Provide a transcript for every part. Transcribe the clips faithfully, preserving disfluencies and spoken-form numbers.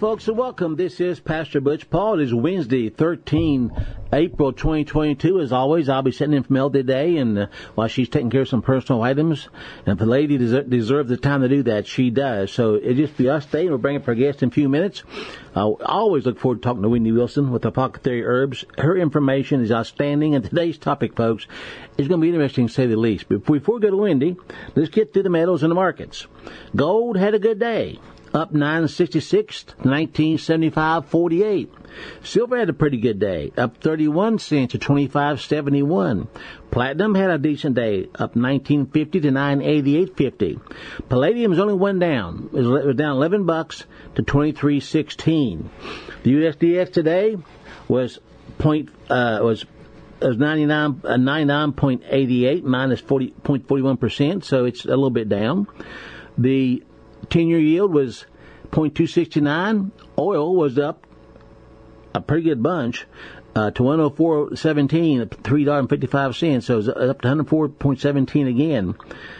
folks, and welcome. This is Pastor Butch Paul. It is Wednesday, the thirteenth of April, twenty twenty-two. As always, I'll be sitting in for Mel today, and uh, while she's taking care of some personal items, and if the lady des- deserves the time to do that, she does. So it'll just be us today, and we'll bring up our guest in a few minutes. Uh, I always look forward to talking to Wendy Wilson with Apothecary Herbs. Her information is outstanding, and today's topic, folks, is going to be interesting to say the least. But before we go to Wendy, let's get to the metals and the markets. Gold had a good day. Up nine sixty-six, nineteen seventy-five forty-eight. Silver had a pretty good day, up thirty-one cents to twenty-five seventy-one. Platinum had a decent day, up nineteen fifty to nine eighty-eight fifty. Palladium was only one down. It was down eleven bucks to twenty-three sixteen. The U S D X today was point uh, was was ninety-nine uh, ninety-nine point eight eight minus forty point four one percent, so it's a little bit down. The ten-year yield was zero point two six nine. Oil was up a pretty good bunch uh, to one oh four seventeen, three dollars and fifty-five cents. So it was up to one oh four point one seven again.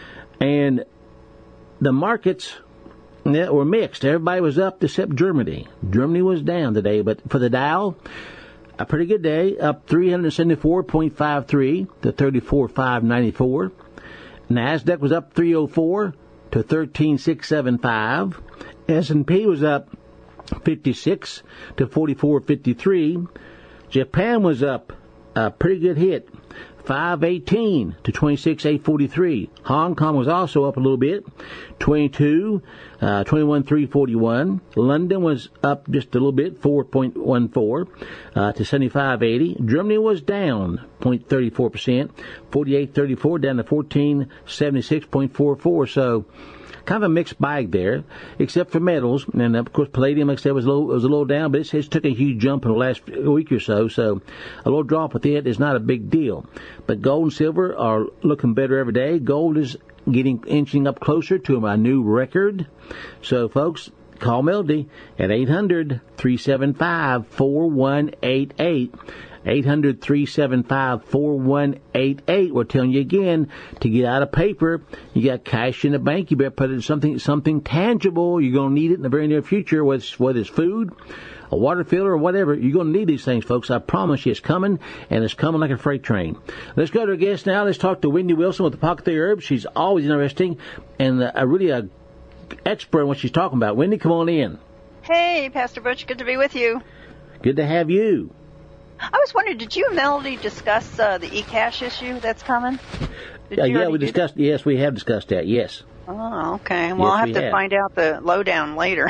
And the markets were mixed. Everybody was up except Germany. Germany was down today, but for the Dow, a pretty good day, up three seventy-four point five three to thirty-four five ninety-four. NASDAQ was up three oh four to thirteen six seventy-five. S and P was up fifty-six to forty-four fifty-three. Japan was up a pretty good hit, five eighteen to twenty-six eight forty-three. Hong Kong was also up a little bit, twenty-two, uh, twenty-one three forty-one. London was up just a little bit, four point one four uh, to seventy-five eighty. Germany was down zero point three four percent, forty-eight thirty-four down to fourteen seventy-six point four four. So kind of a mixed bag there, except for metals. And, of course, palladium, like I said, was a little, was a little down, but it's, it's took a huge jump in the last week or so. So a little drop with it is not a big deal. But gold and silver are looking better every day. Gold is getting inching up closer to my new record. So, folks, call Melody at eight hundred three seven five four one eight eight. eight hundred three seven five four one eight eight. We're telling you again, to get out of paper, you got cash in the bank, you better put it in something something tangible. You're going to need it in the very near future, whether it's, whether it's food, a water filter, or whatever. You're going to need these things, folks. I promise you it's coming, and it's coming like a freight train. Let's go to our guest now. Let's talk to Wendy Wilson with Apothecary Herbs. She's always interesting and a, really a expert in what she's talking about. Wendy, come on in. Hey, Pastor Butch. Good to be with you. Good to have you. I was wondering, did you and Melody discuss uh, the e-cash issue that's coming? Uh, yeah, we discussed. That? Yes, we have discussed that. Yes. Oh, okay. Well, yes, I'll have we to have. find out the lowdown later.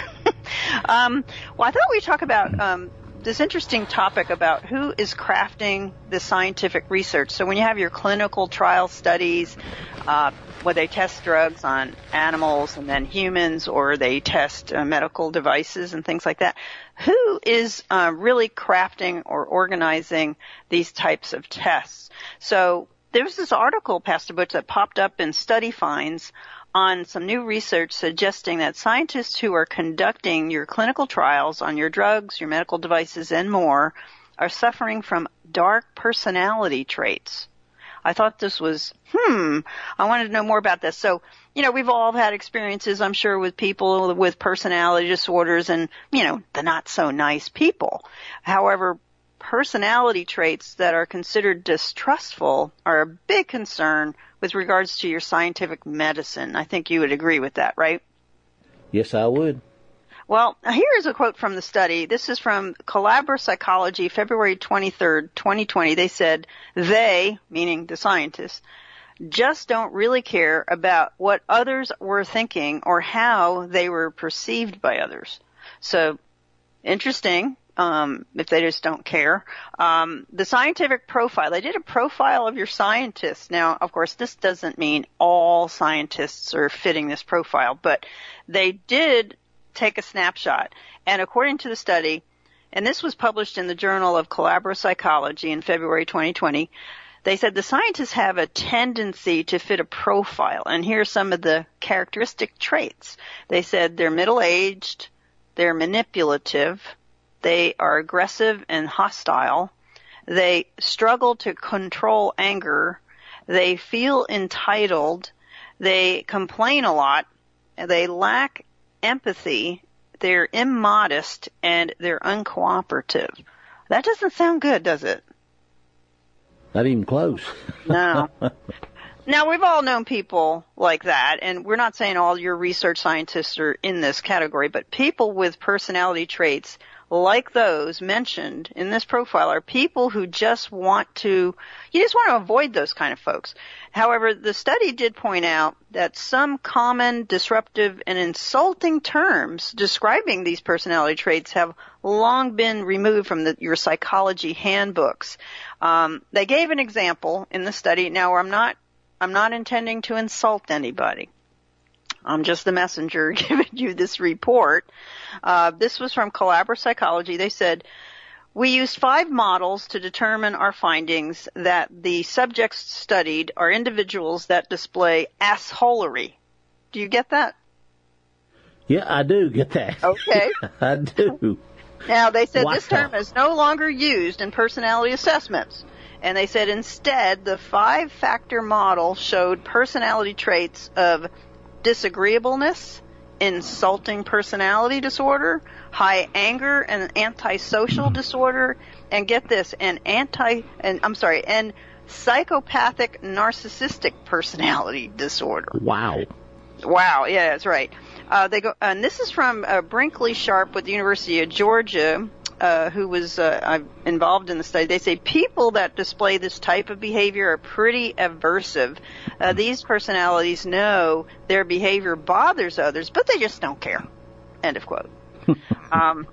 um, well, I thought we'd talk about um, this interesting topic about who is crafting the scientific research. So when you have your clinical trial studies, uh, where they test drugs on animals and then humans, or they test uh, medical devices and things like that, who is uh, really crafting or organizing these types of tests? So there was this article, Pastor Butch, that popped up in Study Finds on some new research suggesting that scientists who are conducting your clinical trials on your drugs, your medical devices, and more are suffering from dark personality traits. I thought this was, hmm, I wanted to know more about this. So, you know, we've all had experiences, I'm sure, with people with personality disorders and, you know, the not so nice people. However, personality traits that are considered distrustful are a big concern with regards to your scientific medicine. I think you would agree with that, right? Yes, I would. Well, here is a quote from the study. This is from Collabra Psychology, February twenty-third, twenty twenty. They said, they, meaning the scientists, just don't really care about what others were thinking or how they were perceived by others. So, interesting, um, if they just don't care. Um, the scientific profile, they did a profile of your scientists. Now, of course, this doesn't mean all scientists are fitting this profile, but they did take a snapshot. And according to the study, and this was published in the Journal of Collabra Psychology in February twenty twenty, they said the scientists have a tendency to fit a profile. And here are some of the characteristic traits. They said they're middle-aged, they're manipulative, they are aggressive and hostile, they struggle to control anger, they feel entitled, they complain a lot, they lack empathy, they're immodest and they're uncooperative. That doesn't sound good, does it? Not even close. No. Now, we've all known people like that, and we're not saying all your research scientists are in this category, but people with personality traits like those mentioned in this profile are people who just want to, you just want to avoid those kind of folks. However, the study did point out that some common, disruptive, and insulting terms describing these personality traits have long been removed from the, your psychology handbooks. Um, they gave an example in the study. Now, I'm not, I'm not intending to insult anybody. I'm just the messenger giving you this report. Uh, this was from Collabor Psychology. They said, we used five models to determine our findings that the subjects studied are individuals that display assholery. Do you get that? Yeah, I do get that. Okay. I do. Now, they said Wow. this term is no longer used in personality assessments. And they said instead the five-factor model showed personality traits of disagreeableness, insulting personality disorder, high anger and antisocial disorder, and get this, and anti, and I'm sorry, and psychopathic narcissistic personality disorder. Wow. Wow, yeah, that's right. Uh, they go, and this is from uh, Brinkley Sharp with the University of Georgia, uh, who was uh, involved in the study. They say people that display this type of behavior are pretty aversive. Uh, these personalities know their behavior bothers others, but they just don't care. End of quote. um,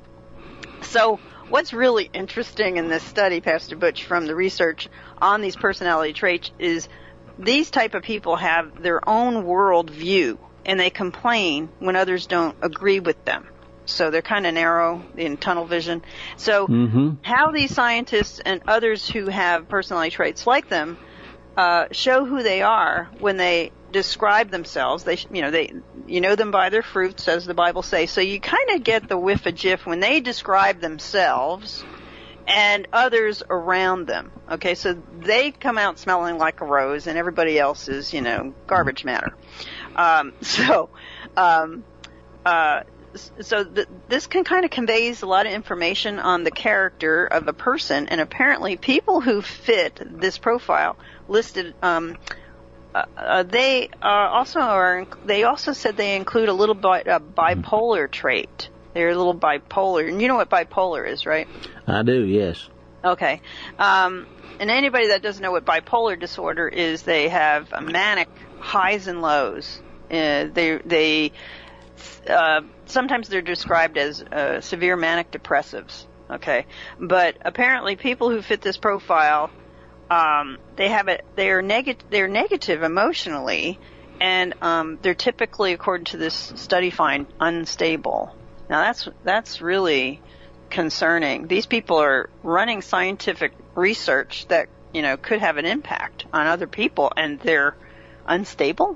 so what's really interesting in this study, Pastor Butch, from the research on these personality traits is these type of people have their own world view, and they complain when others don't agree with them. So they're kind of narrow in tunnel vision. So mm-hmm. how these scientists and others who have personality traits like them uh, show who they are when they describe themselves. They, you know, they, you know them by their fruits, as the Bible says. So you kind of get the whiff of jiff when they describe themselves and others around them. Okay, so they come out smelling like a rose, and everybody else is, you know, garbage matter. Um, so, um, uh, so th- this can kind of conveys a lot of information on the character of a person, and apparently people who fit this profile listed, um, uh, uh, they are also are. They also said they include a little bit of bipolar trait. They're a little bipolar, and you know what bipolar is, right? I do, yes. Okay. Um, and anybody that doesn't know what bipolar disorder is, they have a manic highs and lows. Uh, they they uh, sometimes they're described as uh, severe manic depressives. Okay, but apparently people who fit this profile, um, they have it. They are negative. They're negative emotionally, and um, they're typically, according to this study, find unstable. Now that's that's really concerning. These people are running scientific research that, you know, could have an impact on other people, and they're unstable.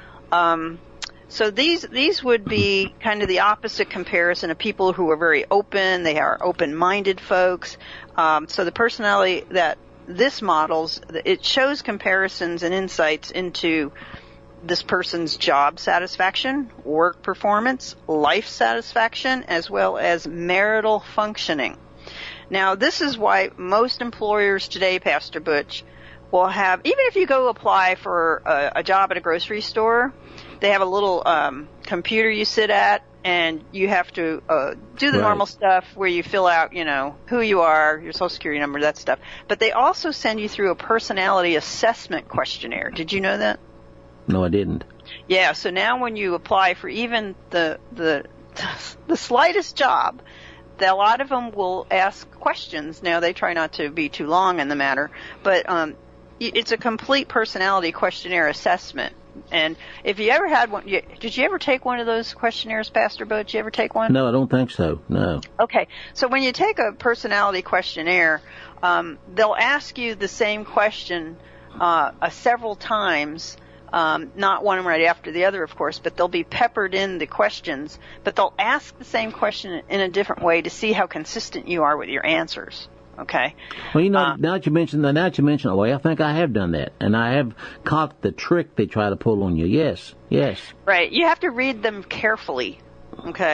Um, so these these would be kind of the opposite comparison of people who are very open. They are open-minded folks. Um, so the personality that this models, it shows comparisons and insights into this person's job satisfaction, work performance, life satisfaction, as well as marital functioning. Now, this is why most employers today, Pastor Butch, will have, even if you go apply for a, a job at a grocery store, they have a little um, computer you sit at, and you have to uh, do the right. normal stuff where you fill out, you know, who you are, your social security number, that stuff. But they also send you through a personality assessment questionnaire. Did you know that? No, I didn't. Yeah, so now when you apply for even the the the slightest job, the, a lot of them will ask questions. Now, they try not to be too long in the matter, but um, it's a complete personality questionnaire assessment. And if you ever had one, you, did you ever take one of those questionnaires, Pastor Butch? Did you ever take one? No, I don't think so, no. Okay, so when you take a personality questionnaire, um, they'll ask you the same question uh, uh, several times. Um, not one right after the other, of course, but they'll be peppered in the questions, but they'll ask the same question in a different way to see how consistent you are with your answers. Okay. Well, you know, Um, now that you mention that, now that you mention it, well, I think I have done that, and I have caught the trick they try to pull on you. Yes, yes. Right. You have to read them carefully. Okay.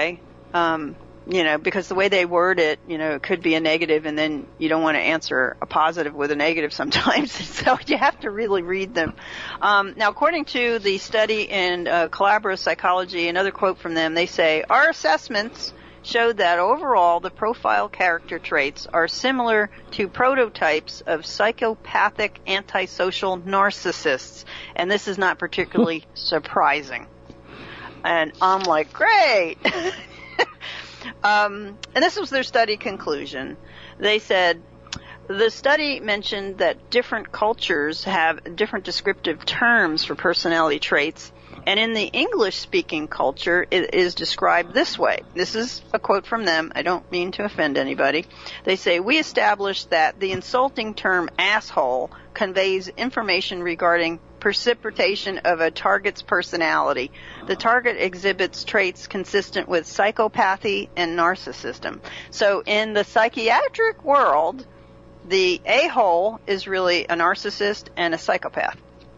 um, you know, because the way they word it, you know, it could be a negative, and then you don't want to answer a positive with a negative sometimes. So you have to really read them. Um, now, according to the study in uh, Collabora Psychology, another quote from them, they say, our assessments showed that overall the profile character traits are similar to prototypes of psychopathic antisocial narcissists. And this is not particularly surprising. And I'm like, great. Um, and this was their study conclusion. They said, the study mentioned that different cultures have different descriptive terms for personality traits, and in the English-speaking culture, it is described this way. This is a quote from them. I don't mean to offend anybody. They say, we established that the insulting term asshole conveys information regarding precipitation of a target's personality. The target exhibits traits consistent with psychopathy and narcissism. So in the psychiatric world, the a-hole is really a narcissist and a psychopath.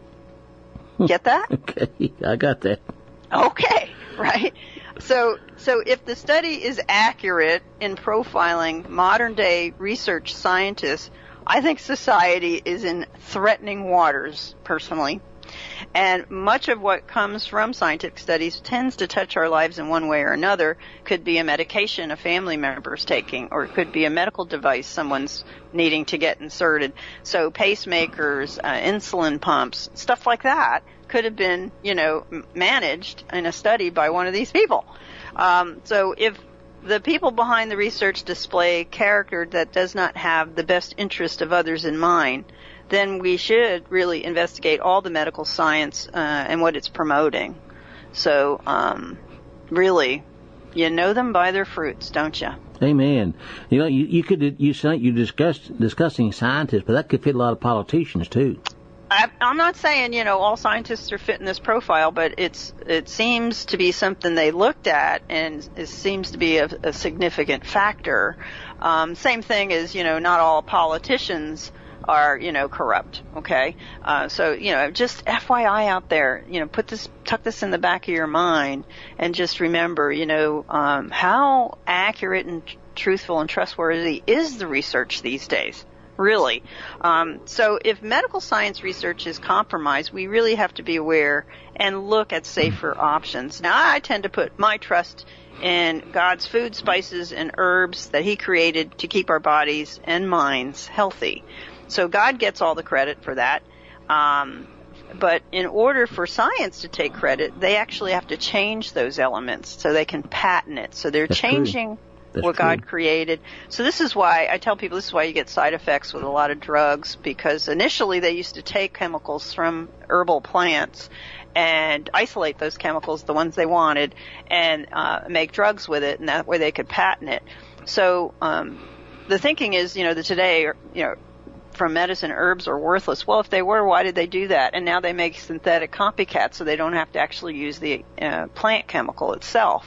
Get that? Okay, I got that. Okay, right. So, so if the study is accurate in profiling modern-day research scientists, I think society is in threatening waters, personally. And much of what comes from scientific studies tends to touch our lives in one way or another. Could be a medication a family member is taking, or it could be a medical device someone's needing to get inserted. So pacemakers, uh, insulin pumps, stuff like that could have been, you know, managed in a study by one of these people. Um, so if the people behind the research display character that does not have the best interest of others in mind, then we should really investigate all the medical science uh, and what it's promoting. So, um, really, you know them by their fruits, don't you? Amen. You know, you, you could you you discussed discussing scientists, but that could fit a lot of politicians too. I, I'm not saying, you know, all scientists are fitting this profile, but it's it seems to be something they looked at, and it seems to be a, a significant factor. Um, same thing as, you know, not all politicians are, you know, corrupt. Okay, uh, so you know, just F Y I out there, you know, put this, tuck this in the back of your mind, and just remember, you know, um, how accurate and tr- truthful and trustworthy is the research these days. Really. Um, so if medical science research is compromised, we really have to be aware and look at safer options. Now, I tend to put my trust in God's food, spices, and herbs that He created to keep our bodies and minds healthy. So God gets all the credit for that. Um, but in order for science to take credit, they actually have to change those elements so they can patent it. So they're That's changing true. That's what true. God created. So this is why I tell people this is why you get side effects with a lot of drugs, because initially they used to take chemicals from herbal plants and isolate those chemicals, the ones they wanted, and uh, make drugs with it, and that way they could patent it. So um, the thinking is, you know, that today, you know, from medicine, herbs are worthless. Well, if they were, why did they do that? And now they make synthetic copycats so they don't have to actually use the uh, plant chemical itself.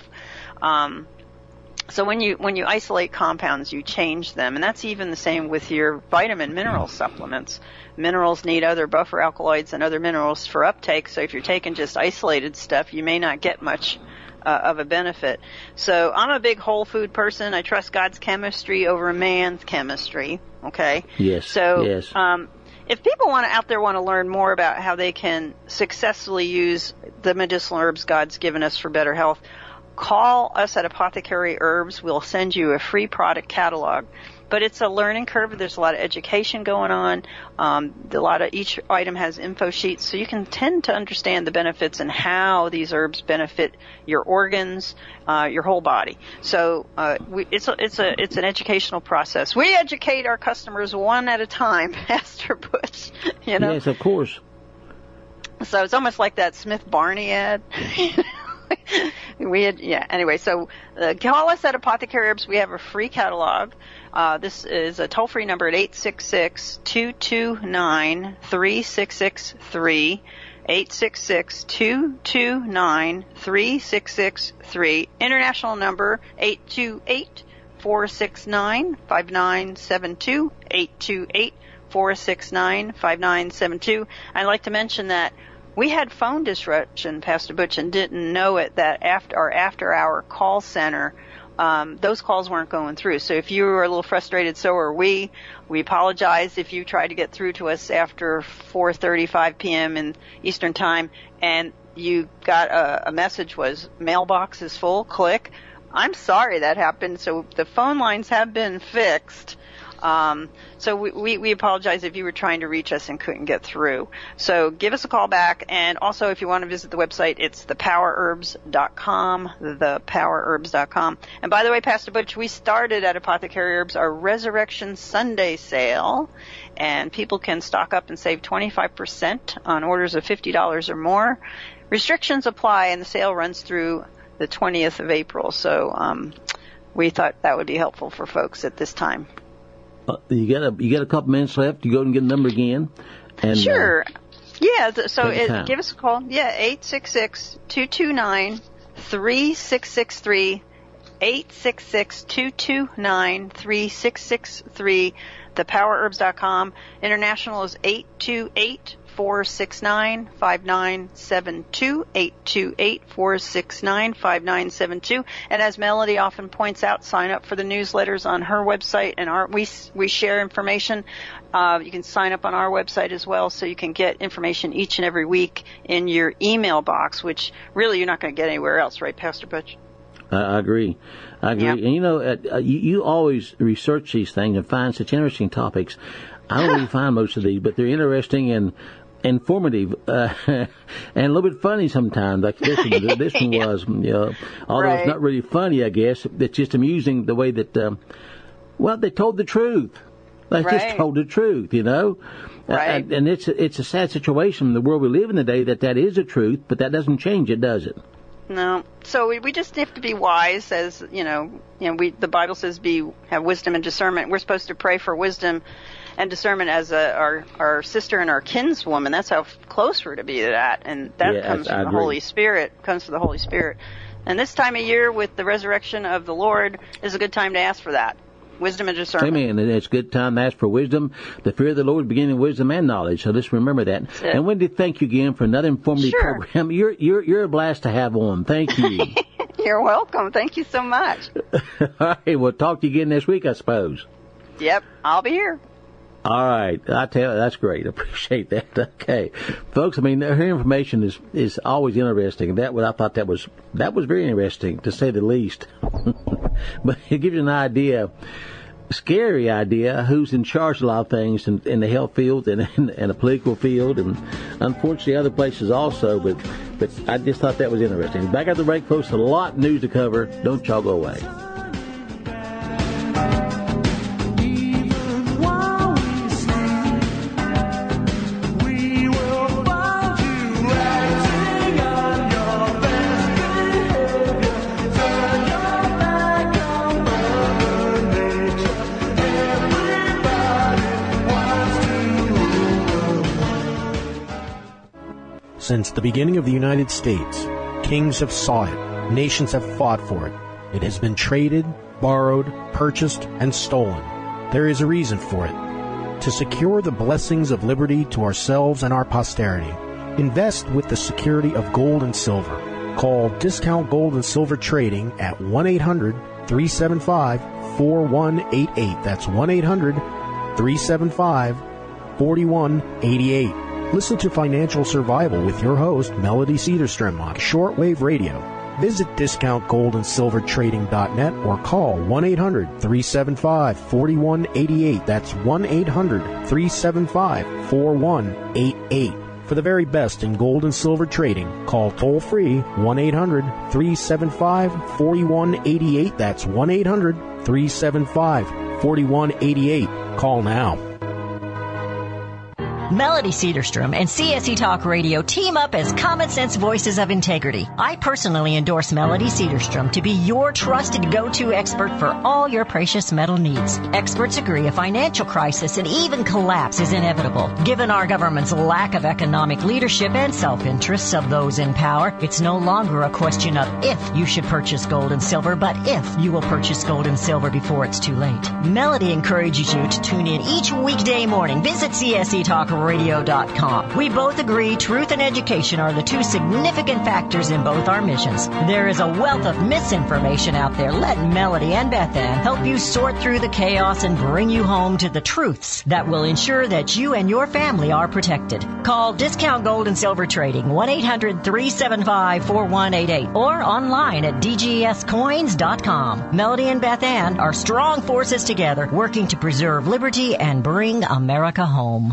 Um, So when you when you isolate compounds, you change them, and that's even the same with your vitamin mineral supplements. Minerals need other buffer alkaloids and other minerals for uptake, so if you're taking just isolated stuff, you may not get much uh, of a benefit. So I'm a big whole food person. I trust God's chemistry over man's chemistry, okay? Yes, So, yes. Um, if people want to, out there want to learn more about how they can successfully use the medicinal herbs God's given us for better health, call us at Apothecary Herbs. We'll send you a free product catalog. But it's a learning curve. There's a lot of education going on. Um, a lot of each item has info sheets, so you can tend to understand the benefits and how these herbs benefit your organs, uh, your whole body. So uh, we, it's a, it's a it's an educational process. We educate our customers one at a time, Pastor Butch. You know. Yes, of course. So it's almost like that Smith Barney ad. We had, yeah, anyway, so uh, call us at Apothecary Herbs. We have a free catalog. Uh, this is a toll-free number at eight six six, two two nine, three six six three, eight six six, two two nine, three six six three. International number eight two eight, four six nine, five nine seven two, eight two eight, four six nine, five nine seven two. I'd like to mention that we had phone disruption, Pastor Butch, and didn't know it, that after our after-hour call center um, those calls weren't going through. So if you were a little frustrated, so are we. We apologize if you tried to get through to us after four thirty-five p.m. in Eastern Time and you got a, a message was mailbox is full, click. I'm sorry that happened. So the phone lines have been fixed. Um, so we, we, we apologize if you were trying to reach us and couldn't get through. So give us a call back. And also, if you want to visit the website, it's the power herbs dot com, the power herbs dot com. And by the way, Pastor Butch, we started at Apothecary Herbs our Resurrection Sunday sale, and people can stock up and save twenty-five percent on orders of fifty dollars or more. Restrictions apply, and the sale runs through the twentieth of April. So um, we thought that would be helpful for folks at this time. Uh, you got a you got a couple minutes left. You go and get a number again. And, sure. Uh, yeah. Th- so it, give us a call. Yeah, eight six six, two two nine, three six six three, eight six six, two two nine, three six six three, the power herbs dot com. International is eight two eight, four six nine, five nine seven two, eight two eight, four six nine, five nine seven two. And as Melody often points out, sign up for the newsletters on her website, and our we we share information. Uh, you can sign up on our website as well, so you can get information each and every week in your email box, which really you're not going to get anywhere else, right, Pastor Butch? I agree. I agree. Yeah. And, you know, uh, you, you always research these things and find such interesting topics. I don't really find most of these, but they're interesting and informative uh, and a little bit funny sometimes. Like this one, this one yeah. was, you know, although right. it's not really funny, I guess. It's just amusing the way that, um, well, they told the truth. They right. just told the truth, you know. Right. And, and it's it's a sad situation in the world we live in today that that is the truth, but that doesn't change it, does it? No. So we, we just have to be wise, as you know. You know, we the Bible says, "Be have wisdom and discernment." We're supposed to pray for wisdom and discernment as a, our our sister and our kinswoman. That's how close we're to be to that, and that yes, comes from I the agree. Holy Spirit. Comes from the Holy Spirit. And this time of year, with the resurrection of the Lord, is a good time to ask for that. Wisdom and discernment. Amen. And it's a good time to ask for wisdom. The fear of the Lord is beginning wisdom and knowledge. So let's remember that. And Wendy, thank you again for another informative sure. program. You're you're you're a blast to have on. Thank you. You're welcome. Thank you so much. All right. We'll talk to you again next week, I suppose. Yep. I'll be here. All right. I tell you, that's great. I appreciate that. Okay. Folks, I mean, her information is, is always interesting. That was, I thought that was, that was very interesting, to say the least. But it gives you an idea, scary idea, who's in charge of a lot of things in, in the health field and in, in the political field, and unfortunately other places also. But, but I just thought that was interesting. Back at the break, folks, a lot of news to cover. Don't y'all go away. Since the beginning of the United States, kings have sought it, nations have fought for it. It has been traded, borrowed, purchased, and stolen. There is a reason for it. To secure the blessings of liberty to ourselves and our posterity, invest with the security of gold and silver. Call Discount Gold and Silver Trading at one eight hundred, three seven five, four one eight eight. That's one eight hundred, three seven five, four one eight eight. Listen to Financial Survival with your host, Melody Cedarstrom, on shortwave radio. Visit discount gold and silver trading dot net or call one eight hundred, three seven five, four one eight eight. That's one eight hundred, three seven five, four one eight eight. For the very best in gold and silver trading, call toll-free one eight hundred, three seven five, four one eight eight. That's one eight hundred, three seven five, four one eight eight. Call now. Melody Cedarstrom and C S E Talk Radio team up as common sense voices of integrity. I personally endorse Melody Cedarstrom to be your trusted go-to expert for all your precious metal needs. Experts agree a financial crisis and even collapse is inevitable. Given our government's lack of economic leadership and self-interests of those in power, it's no longer a question of if you should purchase gold and silver, but if you will purchase gold and silver before it's too late. Melody encourages you to tune in each weekday morning. Visit C S E Talk radio dot com. We both agree truth and education are the two significant factors in both our missions. There is a wealth of misinformation out there. Let Melody and Beth Ann help you sort through the chaos and bring you home to the truths that will ensure that you and your family are protected. Call Discount Gold and Silver Trading, one eight hundred three seven five four one eight eight, or online at d g s coins dot com. Melody and Beth Ann are strong forces together, working to preserve liberty and bring America home.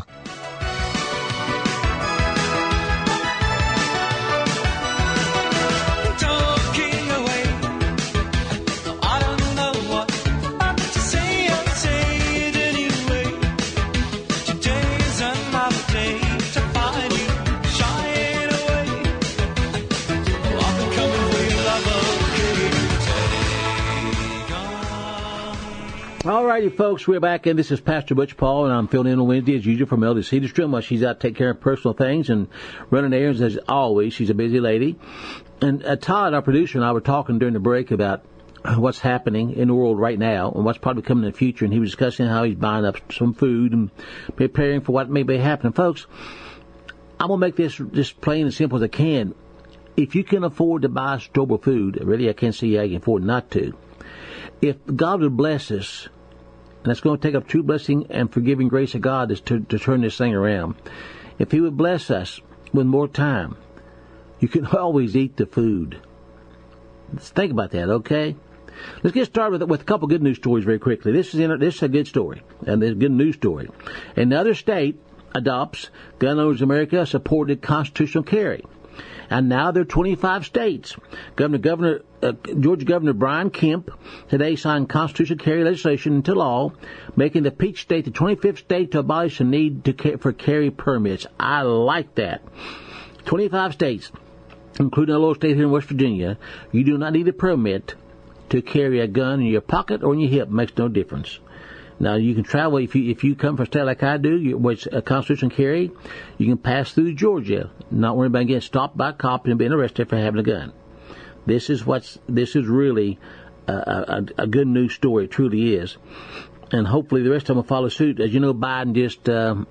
All righty, folks, we're back, and this is Pastor Butch Paul, and I'm filling in on Wednesday, as usual, for Melody Cedarstrom while she's out taking care of personal things and running errands, as always. She's a busy lady. And uh, Todd, our producer, and I were talking during the break about what's happening in the world right now and what's probably coming in the future, and he was discussing how he's buying up some food and preparing for what may be happening. Folks, I'm going to make this just plain and simple as I can. If you can afford to buy store food, really, I can't see how you can afford not to. If God would bless us, and it's going to take up true blessing and forgiving grace of God is to, to turn this thing around. If He would bless us with more time, you can always eat the food. Let's think about that, okay? Let's get started with, with a couple good news stories very quickly. This is in, this is a good story, and this is a good news story. Another state adopts Gun Owners America supported constitutional carry. And now there are twenty-five states. Governor, Governor, uh, Georgia Governor Brian Kemp today signed constitutional carry legislation into law, making the Peach State the twenty-fifth state to abolish the need to ca- for carry permits. I like that. twenty-five states, including a little state here in West Virginia, you do not need a permit to carry a gun in your pocket or in your hip. It makes no difference. Now, you can travel, if you if you come from a state like I do, you, which a constitutional carry, you can pass through Georgia, not worrying about getting stopped by cops and being arrested for having a gun. This is what's this is really a, a, a good news story. It truly is. And hopefully the rest of them will follow suit. As you know, Biden just um,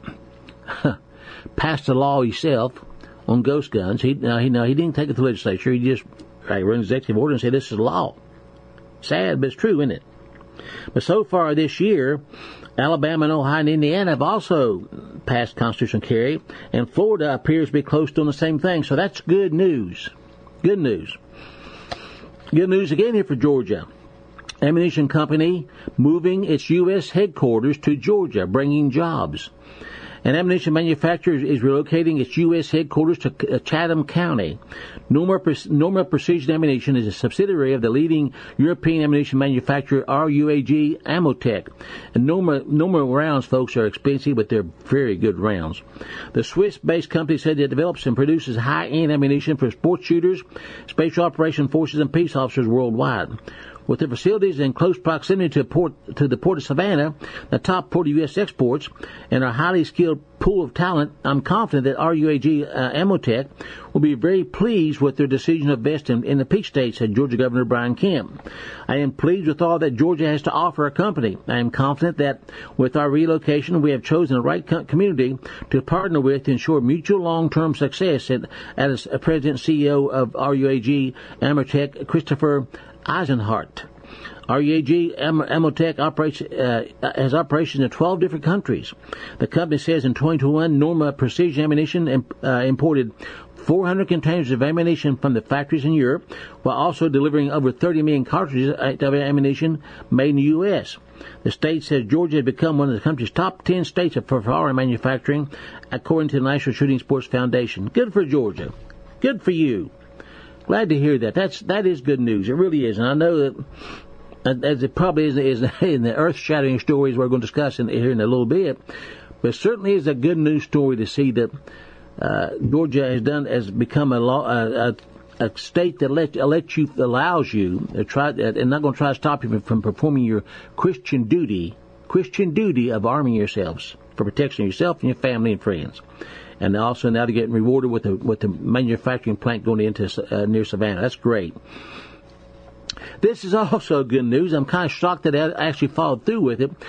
passed a law himself on ghost guns. He, now, he, now, he didn't take it to the legislature. He just right, wrote an executive order and said this is law. Sad, but it's true, isn't it? But so far this year, Alabama and Ohio and Indiana have also passed constitutional carry, and Florida appears to be close to doing the same thing. So that's good news. Good news. Good news again here for Georgia. Ammunition company moving its U S headquarters to Georgia, bringing jobs. An ammunition manufacturer is relocating its U S headquarters to Chatham County. Norma, Norma Precision Ammunition is a subsidiary of the leading European ammunition manufacturer R U A G Amotech. And Norma, Norma rounds, folks, are expensive, but they're very good rounds. The Swiss-based company said it develops and produces high-end ammunition for sports shooters, special operation forces, and peace officers worldwide. With the facilities in close proximity to, port, to the Port of Savannah, the top port of U S exports, and a highly skilled pool of talent, I'm confident that R U A G uh, Amotech will be very pleased with their decision to invest in, in the Peach State, said Georgia Governor Brian Kemp. I am pleased with all that Georgia has to offer our company. I am confident that with our relocation, we have chosen the right co- community to partner with to ensure mutual long-term success, said as a President and C E O of R U A G Amotech, Christopher Eisenhart. R U A G Am- Amotech operates, uh, has operations in twelve different countries. The company says in twenty twenty-one, Norma Precision Ammunition imp- uh, imported four hundred containers of ammunition from the factories in Europe, while also delivering over thirty million cartridges of ammunition made in the U S. The state says Georgia has become one of the country's top ten states for firearm manufacturing, according to the National Shooting Sports Foundation. Good for Georgia. Good for you. Glad to hear that. That's that is good news. It really is, and I know that, as it probably is, is in the earth-shattering stories we're going to discuss in, here in a little bit, but it certainly is a good news story to see that uh, Georgia has done has become a law, a, a, a state that let let you allows you to try and not going to try to stop you from performing your Christian duty, Christian duty of arming yourselves for protection of yourself and your family and friends. And also now to get rewarded with the with the manufacturing plant going into uh, near Savannah. That's great. This is also good news. I'm kind of shocked that I actually followed through with it.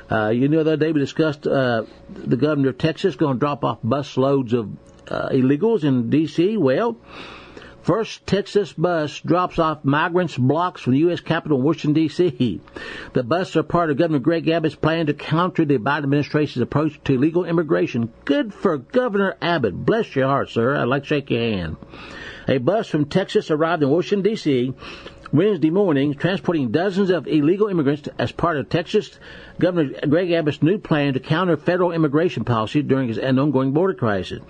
Uh, you know, the other day we discussed uh, the governor of Texas going to drop off bus loads of uh, illegals in D C. Well, first Texas bus drops off migrants blocks from the U S Capitol in Washington, D C. The buses are part of Governor Greg Abbott's plan to counter the Biden administration's approach to illegal immigration. Good for Governor Abbott. Bless your heart, sir. I'd like to shake your hand. A bus from Texas arrived in Washington, D C Wednesday morning, transporting dozens of illegal immigrants as part of Texas Governor Greg Abbott's new plan to counter federal immigration policy during an ongoing border crisis.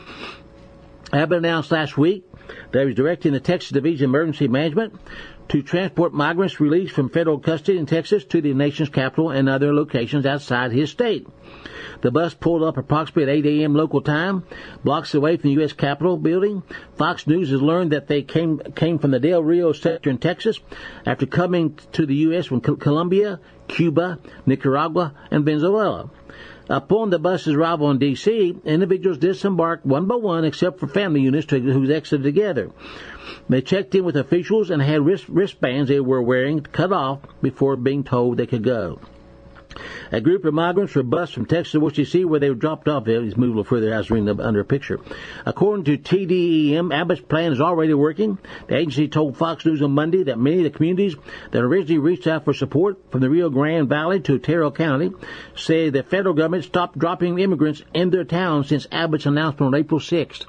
Abbott announced last week that he was directing the Texas Division of Emergency Management to transport migrants released from federal custody in Texas to the nation's capital and other locations outside his state. The bus pulled up approximately at eight a.m. local time, blocks away from the U S Capitol building. Fox News has learned that they came came from the Del Rio sector in Texas after coming to the U S from Colombia, Cuba, Nicaragua, and Venezuela. Upon the bus's arrival in D C, individuals disembarked one by one except for family units to, who exited together. They checked in with officials and had wrist, wristbands they were wearing cut off before being told they could go. A group of migrants were bused from Texas to Washington, D C where they were dropped off. He's moved a little further. I was reading up under a picture. According to T D E M, Abbott's plan is already working. The agency told Fox News on Monday that many of the communities that originally reached out for support from the Rio Grande Valley to Otero County say the federal government stopped dropping immigrants in their towns since Abbott's announcement on April sixth.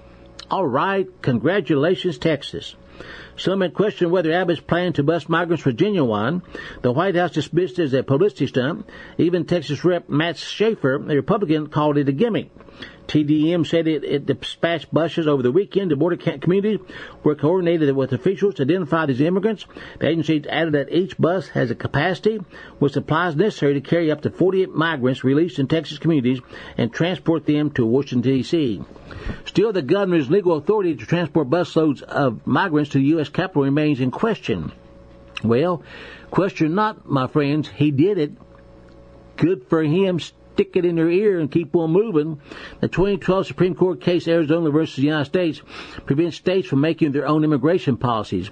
All right. Congratulations, Texas. Some had questioned whether Abbott's plan to bus migrants was genuine. The White House dismissed it as a publicity stunt. Even Texas Rep Matt Schaefer, a Republican, called it a gimmick. T D E M said it, it dispatched buses over the weekend to border communities were coordinated with officials to identify these immigrants. The agency added that each bus has a capacity with supplies necessary to carry up to forty-eight migrants released in Texas communities and transport them to Washington, D C. Still, the governor's legal authority to transport busloads of migrants to the U S Capitol remains in question. Well, question not, my friends. He did it. Good for him. Stick it in their ear and keep on moving. The twenty twelve Supreme Court case Arizona versus the United States prevents states from making their own immigration policies.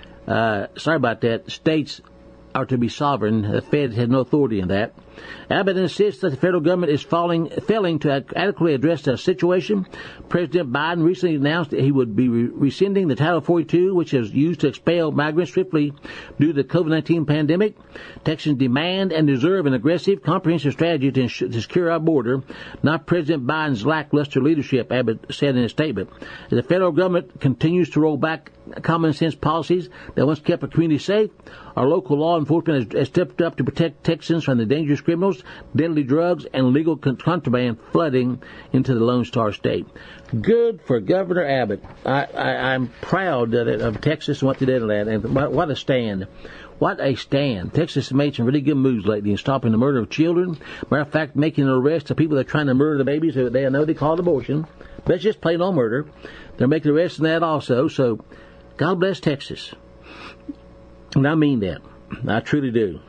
Uh, sorry about that. States are to be sovereign. The Fed has no authority in that. Abbott insists that the federal government is falling, failing to adequately address the situation. President Biden recently announced that he would be re- rescinding the Title forty-two, which is used to expel migrants swiftly due to the COVID nineteen pandemic. Texans demand and deserve an aggressive, comprehensive strategy to, ins- to secure our border, not President Biden's lackluster leadership, Abbott said in a statement. As the federal government continues to roll back common sense policies that once kept a community safe, our local law enforcement has, has stepped up to protect Texans from the dangerous criminals, deadly drugs, and illegal contraband flooding into the Lone Star State. Good for Governor Abbott. I, I, I'm proud of, of Texas and what they did on that. And what, what a stand. What a stand. Texas has made some really good moves lately in stopping the murder of children. Matter of fact, making an arrest of people that are trying to murder the babies that they know they call it abortion. That's just plain old murder. They're making arrests in that also. So, God bless Texas. And I mean that. I truly do.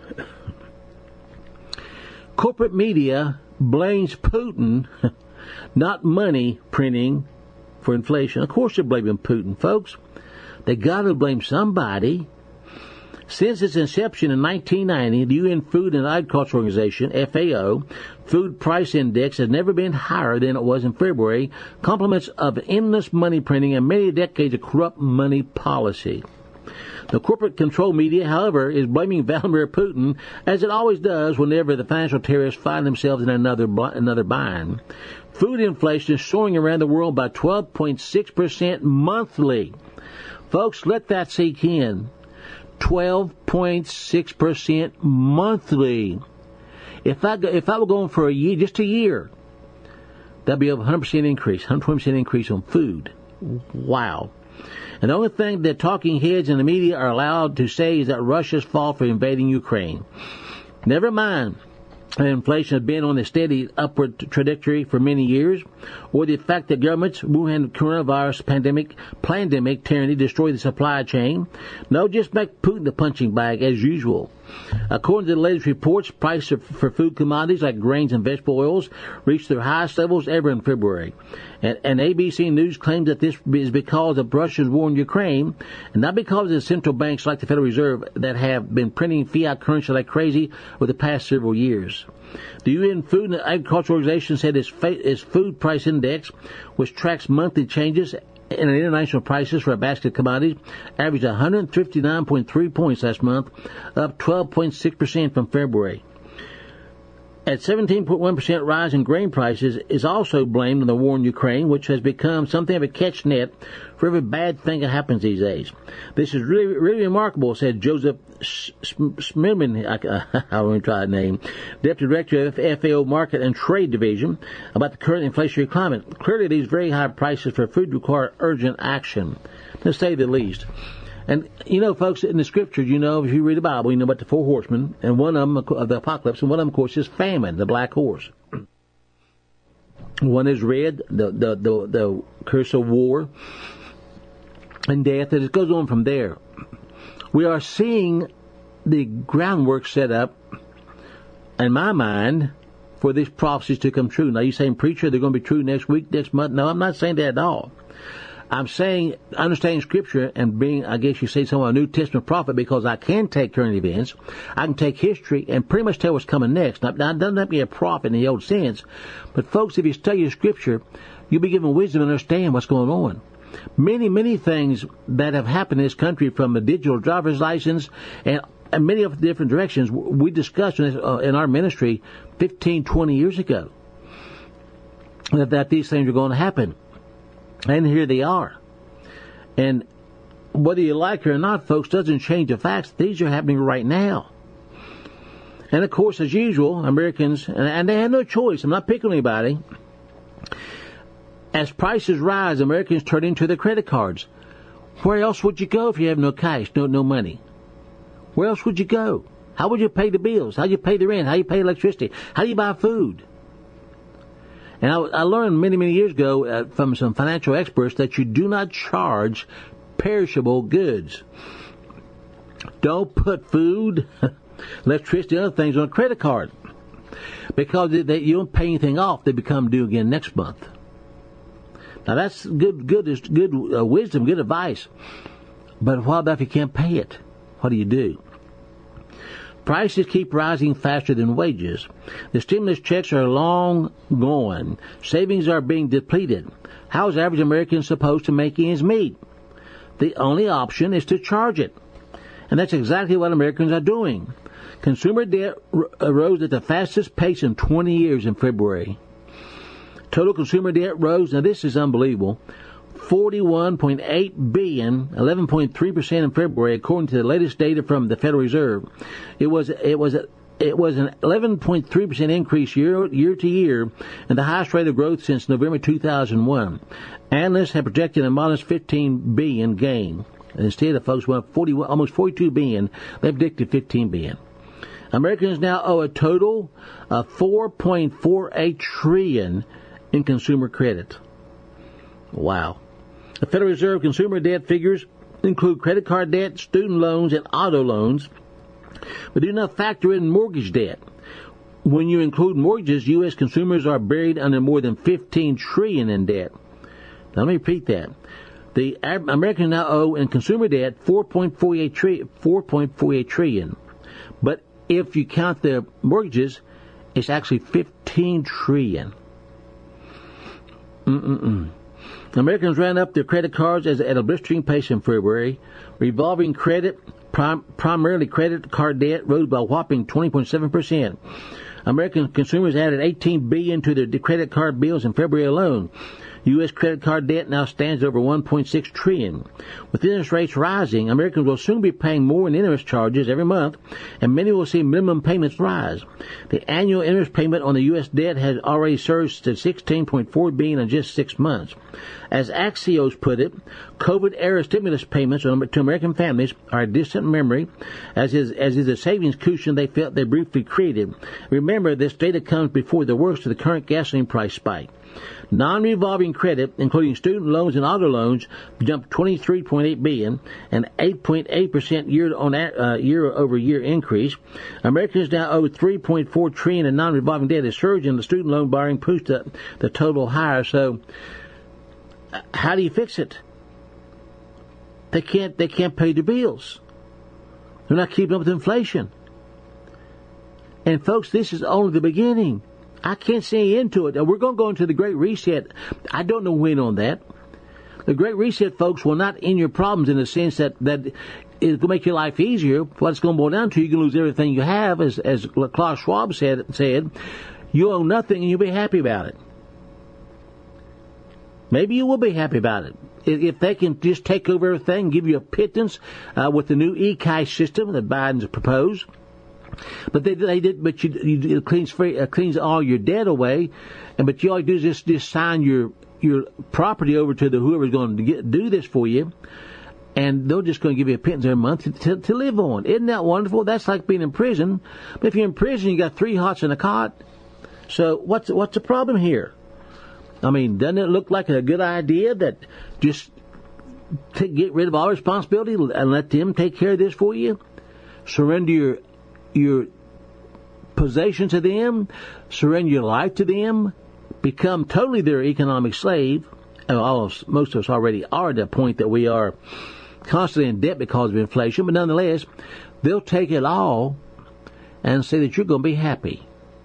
Corporate media blames Putin, not money printing, for inflation. Of course they're blaming Putin, folks. They got to blame somebody. Since its inception in nineteen ninety, the U N Food and Agriculture Organization, F A O, Food Price Index has never been higher than it was in February, compliments of endless money printing and many decades of corrupt money policy. The corporate control media, however, is blaming Vladimir Putin, as it always does whenever the financial terrorists find themselves in another another bind. Food inflation is soaring around the world by twelve point six percent monthly. Folks, let that sink in. twelve point six percent monthly. If I if I were going for a year, just a year, that'd be a one hundred percent increase, one hundred twenty percent increase on food. Wow. And the only thing that talking heads in the media are allowed to say is that Russia's fault for invading Ukraine. Never mind that inflation has been on a steady upward trajectory for many years, or the fact that governments, Wuhan coronavirus pandemic, pandemic tyranny destroyed the supply chain. No, just make Putin the punching bag as usual. According to the latest reports, prices for food commodities like grains and vegetable oils reached their highest levels ever in February. And, and A B C News claims that this is because of Russia's war in Ukraine, and not because of the central banks like the Federal Reserve that have been printing fiat currency like crazy over the past several years. The U N Food and Agriculture Organization said its, its food price index, which tracks monthly changes in international prices for a basket of commodities, averaged one hundred fifty-nine point three points last month, up twelve point six percent from February. At seventeen point one percent rise in grain prices is also blamed on the war in Ukraine, which has become something of a catch net for every bad thing that happens these days. This is really, really remarkable, said Joseph Schmidman, I, I won't try the name, Deputy Director of F A O Market and Trade Division, about the current inflationary climate. Clearly, these very high prices for food require urgent action, to say the least. And, you know, folks, in the scriptures, you know, if you read the Bible, you know about the four horsemen, and one of them, of the apocalypse, and one of them, of course, is famine, the black horse. One is red, the, the, the, the curse of war and death, and it goes on from there. We are seeing the groundwork set up, in my mind, for these prophecies to come true. Now, you saying, preacher, they're going to be true next week, next month? No, I'm not saying that at all. I'm saying understanding Scripture and being, I guess you say, someone a New Testament prophet, because I can take current events, I can take history and pretty much tell what's coming next. Now, now it doesn't have to be a prophet in the old sense, but folks, if you study Scripture, you'll be given wisdom and understand what's going on. Many, many things that have happened in this country, from a digital driver's license and, and many of the different directions, we discussed in, this, uh, in our ministry fifteen, twenty years ago, that, that these things are going to happen. And here they are. And whether you like it or not, folks, doesn't change the facts. These are happening right now. And, of course, as usual, Americans, and, and they have no choice. I'm not picking anybody. As prices rise, Americans turn into their credit cards. Where else would you go if you have no cash, no no money? Where else would you go? How would you pay the bills? How do you pay the rent? How do you pay electricity? How do you buy food? And I, I learned many, many years ago uh, from some financial experts that you do not charge perishable goods. Don't put food, electricity, other things on a credit card, because they, they, you don't pay anything off. They become due again next month. Now that's good, good, good uh, wisdom, good advice. But what about if you can't pay it? What do you do? Prices keep rising faster than wages. The stimulus checks are long gone. Savings are being depleted. How is average American supposed to make ends meet? The only option is to charge it. And that's exactly what Americans are doing. Consumer debt r- rose at the fastest pace in twenty years in February. Total consumer debt rose, now this is unbelievable, forty-one point eight billion dollars, eleven point three percent in February, according to the latest data from the Federal Reserve. It was it was it was an eleven point three percent increase year year to year, and the highest rate of growth since November two thousand one. Analysts have projected a modest fifteen billion dollars gain. And instead, the folks went forty, almost forty-two billion dollars. They predicted fifteen billion dollars. Americans now owe a total of four point four eight trillion dollars in consumer credit. Wow. The Federal Reserve consumer debt figures include credit card debt, student loans, and auto loans, but do not factor in mortgage debt. When you include mortgages, U S consumers are buried under more than fifteen trillion dollars in debt. Now, let me repeat that. The Americans now owe in consumer debt four point four eight trillion dollars. But if you count the mortgages, it's actually fifteen trillion dollars. Mm-mm-mm. Americans ran up their credit cards as, at a blistering pace in February. Revolving credit, prim, primarily credit card debt, rose by a whopping twenty point seven percent. American consumers added eighteen billion dollars to their credit card bills in February alone. U S credit card debt now stands over one point six trillion dollars. With interest rates rising, Americans will soon be paying more in interest charges every month, and many will see minimum payments rise. The annual interest payment on the U S debt has already surged to sixteen point four billion dollars in just six months. As Axios put it, COVID-era stimulus payments to American families are a distant memory, as is, as is the savings cushion they felt they briefly created. Remember, this data comes before the worst of the current gasoline price spike. Non-revolving green credit, including student loans and auto loans, jumped twenty-three point eight billion dollars, an eight point eight percent year on uh, year over year increase. Americans now owe three point four trillion dollars in non-revolving debt. A surge in the student loan borrowing pushed the, the total higher. So, how do you fix it? They can't. They can't pay their bills. They're not keeping up with inflation. And folks, this is only the beginning. I can't see any end to it. We're going to go into the Great Reset. I don't know when on that. The Great Reset, folks, will not end your problems in the sense that, that it's going to make your life easier. What it's going to boil down to, you can lose everything you have, as, as Klaus Schwab said, said, you own nothing and you'll be happy about it. Maybe you will be happy about it. If they can just take over everything, give you a pittance uh, with the new e-cash system that Biden's proposed. But they, they did. But you, you it cleans free, uh, cleans all your debt away, and but you all you do is just, just sign your your property over to the whoever's going to get, do this for you, and they're just going to give you a pittance every month to, to, to live on. Isn't that wonderful? That's like being in prison. But if you're in prison, you got three hots and a cot. So what's what's the problem here? I mean, doesn't it look like a good idea that just to get rid of all responsibility and let them take care of this for you? Surrender your your possession to them, surrender your life to them, become totally their economic slave. And all of us, most of us already are at the point that we are constantly in debt because of inflation, but nonetheless, they'll take it all and say that you're going to be happy.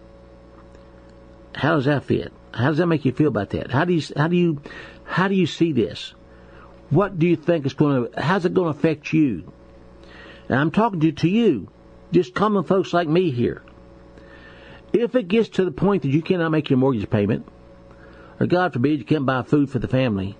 How does that fit? How does that make you feel about that? How do you how do you how do you see this? What do you think is going to? How's it going to affect you? And I'm talking to to you. Just common folks like me here. If it gets to the point that you cannot make your mortgage payment, or God forbid you can't buy food for the family,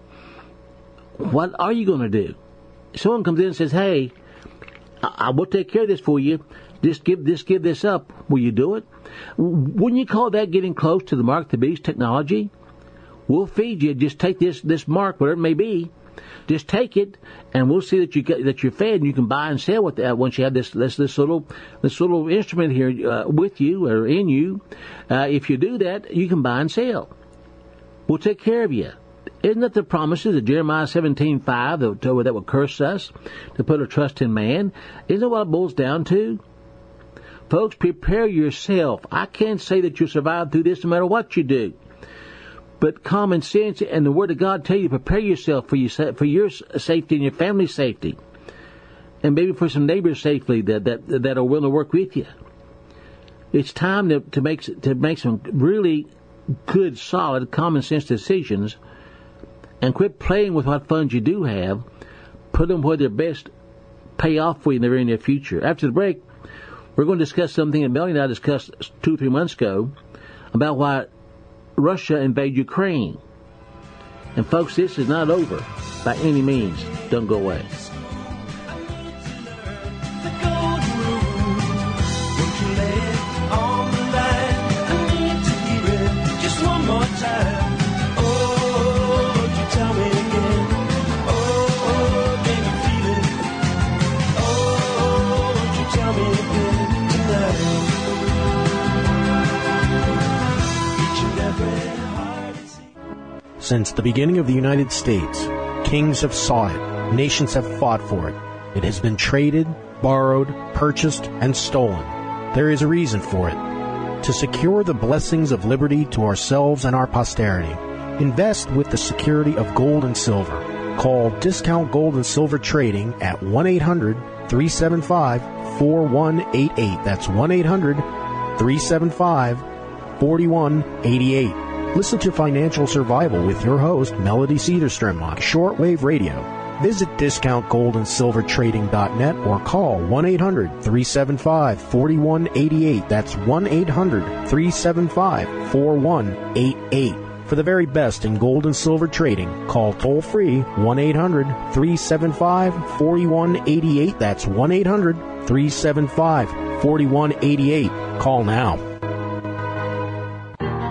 what are you going to do? Someone comes in and says, "Hey, I, I will take care of this for you. Just give this, give this up." Will you do it? Wouldn't you call that getting close to the mark of the beast technology? We'll feed you. Just take this this mark, whatever it may be. Just take it, and we'll see that you get, that you're fed, and you can buy and sell with that once you have this this, this little this little instrument here uh, with you or in you. Uh, if you do that, you can buy and sell. We'll take care of you. Isn't that the promises of Jeremiah seventeen five that, that will curse us to put our trust in man? Isn't that what it boils down to? Folks, prepare yourself. I can't say that you'll survive through this no matter what you do. But common sense and the Word of God tell you to prepare yourself for your, for your safety and your family's safety. And maybe for some neighbors' safety that, that, that are willing to work with you. It's time to, to, make, to make some really good, solid, common sense decisions and quit playing with what funds you do have. Put them where they're best pay off for you in the very near future. After the break, we're going to discuss something that Melanie and I discussed two or three months ago about why Russia invaded Ukraine. And folks, this is not over by any means. Don't go away. Since the beginning of the United States, kings have sought it, nations have fought for it. It has been traded, borrowed, purchased, and stolen. There is a reason for it. To secure the blessings of liberty to ourselves and our posterity, invest with the security of gold and silver. Call Discount Gold and Silver Trading at one eight hundred, three seven five, four one eight eight. That's one eight hundred, three seven five, four one eight eight. Listen to Financial Survival with your host, Melody Cedarstrom, on shortwave radio. Visit discount gold and silver trading dot net or call one eight hundred, three seven five, four one eight eight. That's one eight hundred, three seven five, four one eight eight. For the very best in gold and silver trading, call toll-free one eight hundred, three seven five, four one eight eight. That's one eight hundred, three seven five, four one eight eight. Call now.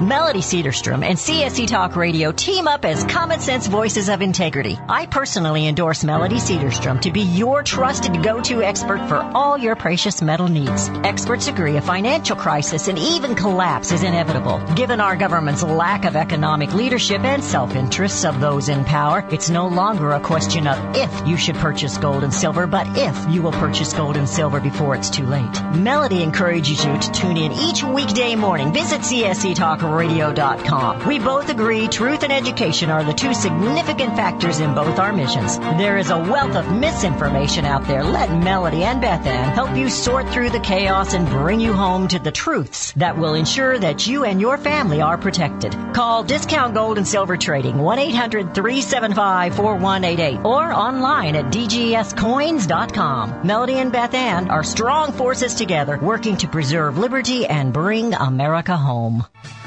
Melody Cedarstrom and C S E Talk Radio team up as Common Sense Voices of Integrity. I personally endorse Melody Cedarstrom to be your trusted go-to expert for all your precious metal needs. Experts agree a financial crisis and even collapse is inevitable. Given our government's lack of economic leadership and self-interests of those in power, it's no longer a question of if you should purchase gold and silver, but if you will purchase gold and silver before it's too late. Melody encourages you to tune in each weekday morning. Visit C S E Talk Radio dot com. We both agree truth and education are the two significant factors in both our missions. There is a wealth of misinformation out there. Let Melody and Beth Ann help you sort through the chaos and bring you home to the truths that will ensure that you and your family are protected. Call Discount Gold and Silver Trading, one eight hundred three seven five four one eight eight, or online at D G S coins dot com. Melody and Beth Ann are strong forces together, working to preserve liberty and bring America home.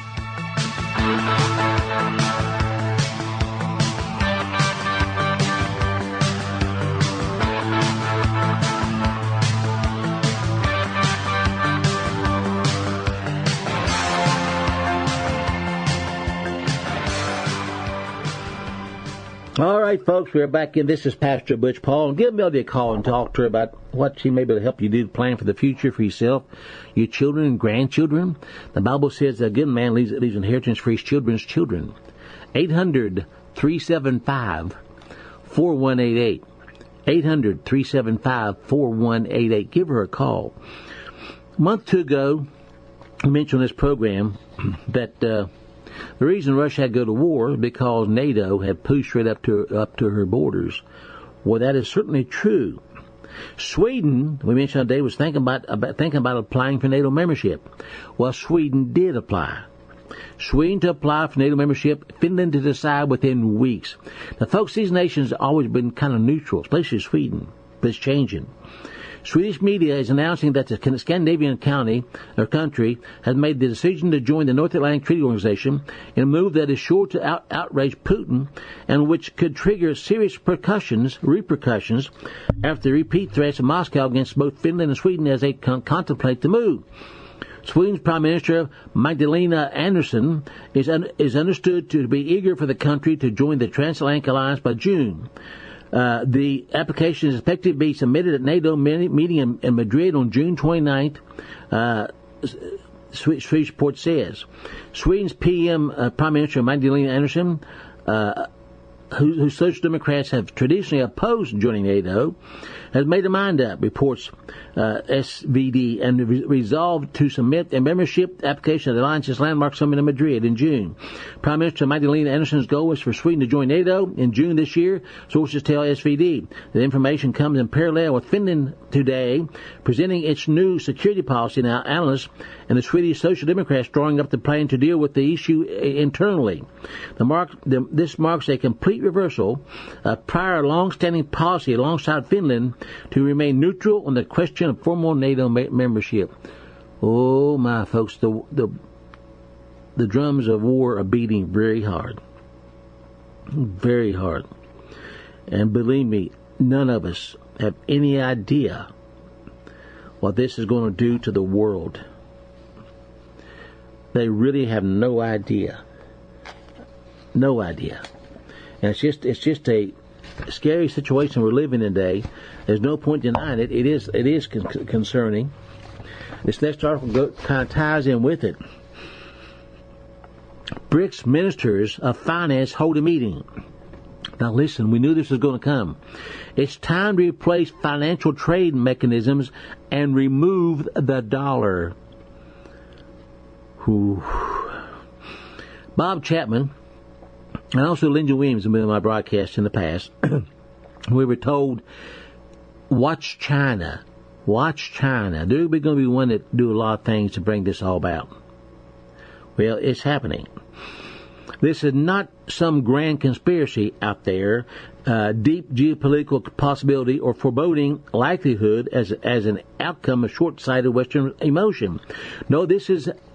All right, folks, we're back in. This is Pastor Butch Paul. Give Melody a call and talk to her about what she may be able to help you do to plan for the future for yourself, your children and grandchildren. The Bible says that a good man leaves, leaves inheritance for his children's children. eight hundred three seven five four one eight eight. eight hundred three seven five four one eight eight. Give her a call. A month or two ago, I mentioned on this program that uh, the reason Russia had to go to war is because NATO had pushed right up to up to her borders. Well, that is certainly true. Sweden, we mentioned today, was thinking about, about thinking about applying for NATO membership. Well, Sweden did apply. Sweden to apply for NATO membership, Finland to decide within weeks. Now, folks, these nations have always been kind of neutral, especially Sweden, but it's changing. Swedish media is announcing that the Scandinavian county or country has made the decision to join the North Atlantic Treaty Organization in a move that is sure to out, outrage Putin and which could trigger serious repercussions, repercussions after the repeat threats of Moscow against both Finland and Sweden as they con- contemplate the move. Sweden's Prime Minister Magdalena Andersson is, un- is understood to be eager for the country to join the Transatlantic Alliance by June. Uh, the application is expected to be submitted at NATO meeting in, in Madrid on June twenty-ninth, uh, Swedish report says. Sweden's P M, uh, Prime Minister Magdalena Andersson, uh, who, who Social Democrats have traditionally opposed joining NATO, has made her mind up, reports uh, S V D, and re- resolved to submit a membership application at the Alliance's landmark summit in Madrid in June. Prime Minister Magdalena Andersson's goal was for Sweden to join NATO in June this year, sources tell S V D. The information comes in parallel with Finland today presenting its new security policy. Now, analysts and the Swedish Social Democrats drawing up the plan to deal with the issue internally. The mark, the, this marks a complete reversal of prior long-standing policy alongside Finland to remain neutral on the question of formal NATO ma- membership. Oh my folks, the the the drums of war are beating very hard, very hard, and believe me, none of us have any idea what this is going to do to the world. They really have no idea, no idea, and it's just it's just a scary situation we're living in today. There's no point denying it. It is it is con- concerning. This next article go, kind of ties in with it. BRICS ministers of finance hold a meeting. Now listen, we knew this was going to come. It's time to replace financial trade mechanisms and remove the dollar. Whew. Bob Chapman and also Lindsey Williams have been on my broadcast in the past. We were told, watch China. Watch China. They're going to be one that do a lot of things to bring this all about. Well, it's happening. This is not some grand conspiracy out there, uh, deep geopolitical possibility or foreboding likelihood as as an outcome of short-sighted Western emotion. No, this is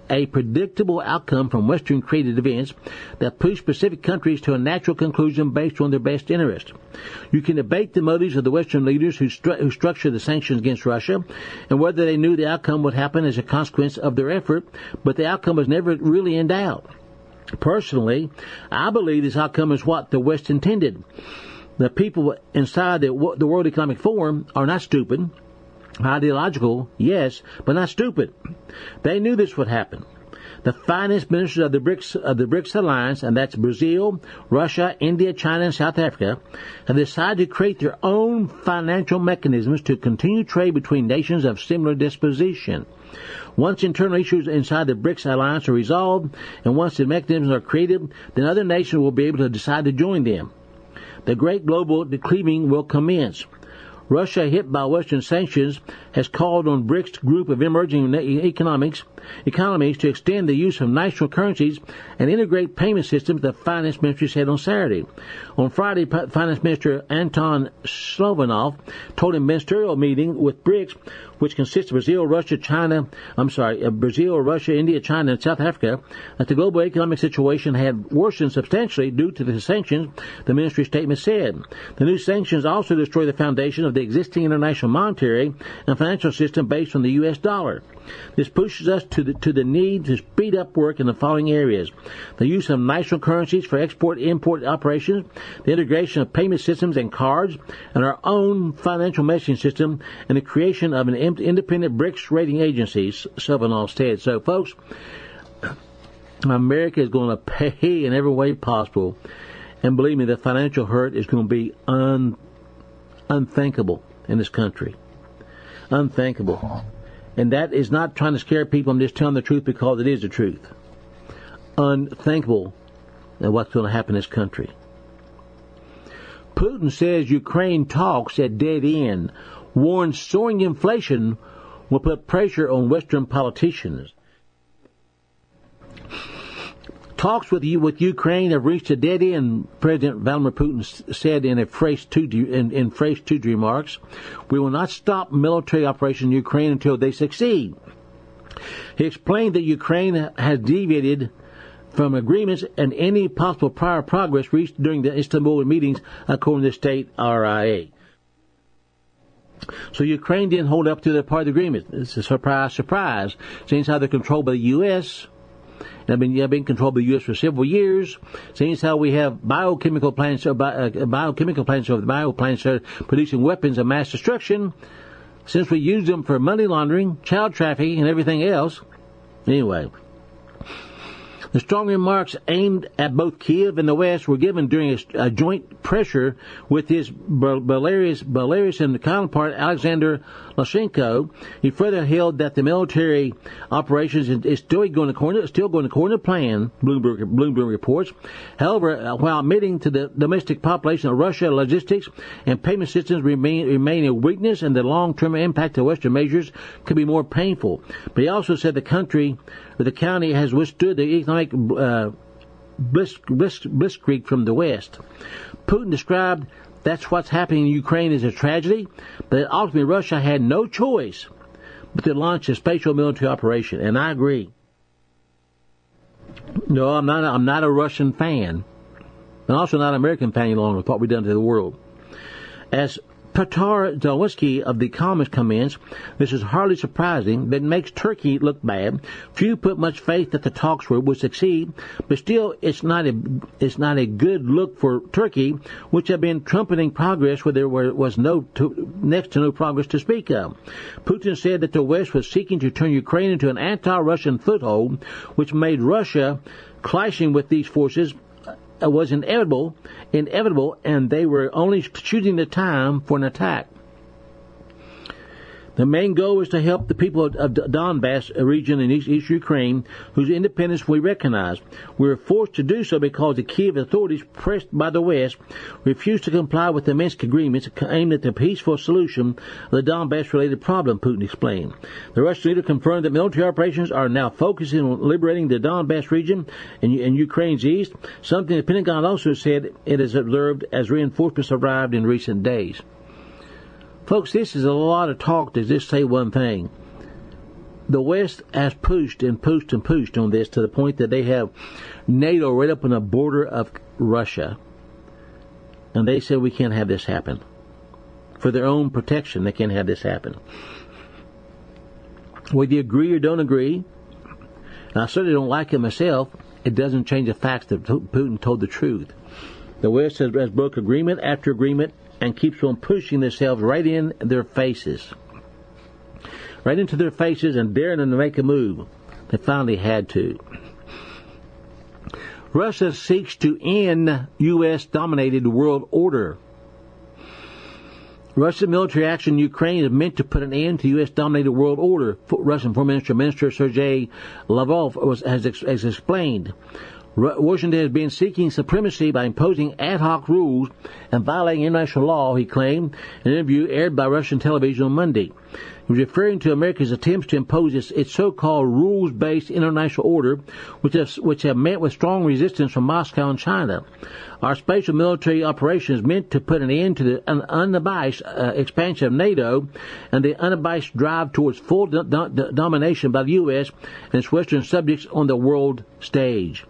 a predictable outcome from Western created events that push specific countries to a natural conclusion based on their best interest. You can debate the motives of the Western leaders who, stru- who structured the sanctions against Russia and whether they knew the outcome would happen as a consequence of their effort, but the outcome was never really in doubt. Personally, I believe this outcome is what the West intended. The people inside the, the World Economic Forum are not stupid. Ideological, yes, but not stupid. They knew this would happen. The finance ministers of the BRICS of the BRICS alliance, and that's Brazil, Russia, India, China, and South Africa, have decided to create their own financial mechanisms to continue trade between nations of similar disposition. Once internal issues inside the BRICS alliance are resolved, and once the mechanisms are created, then other nations will be able to decide to join them. The great global decleaving will commence. Russia, hit by Western sanctions, has called on BRICS group of emerging economics, economies to extend the use of national currencies and integrate payment systems, the finance ministry said on Saturday. On Friday, Finance Minister Anton Slovanov told a ministerial meeting with BRICS, which consists of Brazil, Russia, China, I'm sorry, Brazil, Russia, India, China, and South Africa, that the global economic situation had worsened substantially due to the sanctions, the ministry statement said. The new sanctions also destroy the foundation of the existing international monetary and financial system based on the U S dollar. This pushes us to the, to the need to speed up work in the following areas: the use of national currencies for export-import operations, the integration of payment systems and cards, and our own financial messaging system, and the creation of an independent BRICS rating agency, Silvanov said. So, folks, America is going to pay in every way possible, and believe me, the financial hurt is going to be un, unthinkable in this country. Unthinkable. And that is not trying to scare people. I'm just telling the truth because it is the truth. Unthinkable of what's going to happen in this country. Putin says Ukraine talks at dead end, warns soaring inflation will put pressure on Western politicians. Talks with with Ukraine have reached a dead end, President Vladimir Putin said in a phrase two in, in phrase two remarks. We will not stop military operations in Ukraine until they succeed. He explained that Ukraine has deviated from agreements and any possible prior progress reached during the Istanbul meetings, according to the state R I A. So Ukraine didn't hold up to their part of the agreement. It's a surprise, surprise. Seems how they're controlled by the U S They've been, yeah, been controlled by the U S for several years. Seems how we have biochemical plants, uh, bi- uh, biochemical plants, or bio plants are producing weapons of mass destruction. Since we use them for money laundering, child trafficking, and everything else. Anyway, the strong remarks aimed at both Kiev and the West were given during a, a joint pressure with his Belarus, Belarusian counterpart Alexander Lukashenko. He further held that the military operations is still going according, still going according to plan, Bloomberg, Bloomberg reports. However, while admitting to the domestic population of Russia, logistics and payment systems remain, remain a weakness, and the long-term impact of Western measures could be more painful. But he also said the country, or the county, has withstood the economic uh, bliss, bliss, blitzkrieg from the West. Putin described that's what's happening in Ukraine as a tragedy, but ultimately Russia had no choice but to launch a special military operation, and I agree. No, I'm not. I'm not a Russian fan, and also not an American fan any longer with what we've done to the world. As Petar Zalewski of The Economist comments, this is hardly surprising, but it makes Turkey look bad. Few put much faith that the talks would succeed, but still, it's not a it's not a good look for Turkey, which had been trumpeting progress where there were, was no to, next to no progress to speak of. Putin said that the West was seeking to turn Ukraine into an anti-Russian foothold, which made Russia clashing with these forces was inevitable, inevitable, and they were only choosing the time for an attack. The main goal is to help the people of the Donbass region in East, East Ukraine, whose independence we recognize. We were forced to do so because the Kiev authorities, pressed by the West, refused to comply with the Minsk agreements aimed at the peaceful solution of the Donbass-related problem, Putin explained. The Russian leader confirmed that military operations are now focusing on liberating the Donbass region in, in Ukraine's east, something the Pentagon also said it has observed as reinforcements arrived in recent days. Folks, this is a lot of talk to just say one thing. the West has pushed and pushed and pushed on this to the point that they have NATO right up on the border of Russia. And they said we can't have this happen. For their own protection, they can't have this happen. Whether you agree or don't agree, and I certainly don't like it myself, it doesn't change the facts that Putin told the truth. The West has, has broke agreement after agreement and keeps on pushing themselves right in their faces. Right into their faces and daring them to make a move. They finally had to. Russia seeks to end U S-dominated world order. Russia's military action in Ukraine is meant to put an end to U S-dominated world order. Russian Foreign Minister, Minister Sergei Lavrov was, has, has explained. Washington has been seeking supremacy by imposing ad hoc rules and violating international law, he claimed in an interview aired by Russian television on Monday. He was referring to America's attempts to impose its, its so-called rules-based international order, which, has, which have met with strong resistance from Moscow and China. Our special military operation is meant to put an end to the un- unabashed uh, expansion of NATO and the unabashed drive towards full do- do- domination by the U S and its Western subjects on the world stage.